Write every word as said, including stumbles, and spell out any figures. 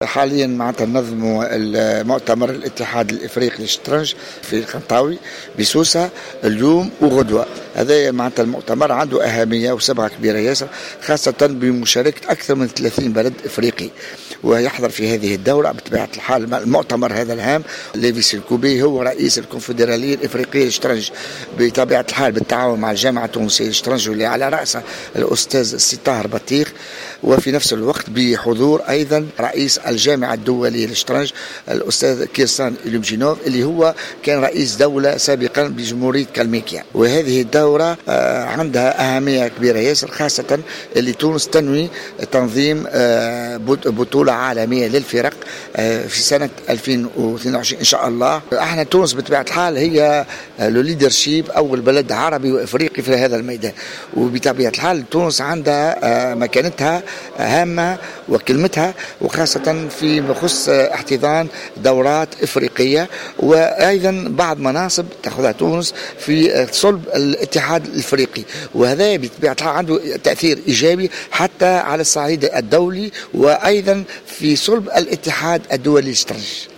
حاليا معناتها ننظموا المؤتمر الاتحاد الافريقي للشطرنج في القنطاوي بسوسه اليوم وغدوه. هذا معناتها المؤتمر عنده اهميه وصبغه كبيره ياسر، خاصه بمشاركه اكثر من ثلاثين بلد افريقي. ويحضر في هذه الدوره بطبيعه الحال المؤتمر هذا الهام ليفي سلكوبي، هو رئيس الكونفدراليه الافريقيه للشطرنج بطبيعه الحال بالتعاون مع الجامعه التونسيه للشطرنج واللي على راسها الاستاذ السي طاهر بطيخ، وفي نفس الوقت بحضور ايضا رئيس الجامعه الدوليه للشطرنج الاستاذ كيرسان إلومجينوف اللي هو كان رئيس دوله سابقا بجمهوريه كالميكيا. وهذه الدوره عندها اهميه كبيره ياسر، خاصه اللي تونس تنوي تنظيم بطوله عالميه للفرق في سنه ألفين واثنين وعشرين ان شاء الله. احنا تونس بطبيعه الحال هي لو ليدرشيب اول بلد عربي وافريقي في هذا الميدان، وبطبيعه الحال تونس عندها مكانتها هامه وكلمتها، وخاصه في يخص احتضان دورات افريقيه، وايضا بعض مناصب تاخذها تونس في صلب الاتحاد الافريقي، وهذا بطبيعه الحال عنده تاثير ايجابي حتى على الصعيد الدولي وايضا في صلب الاتحاد الدولي للشطرنج.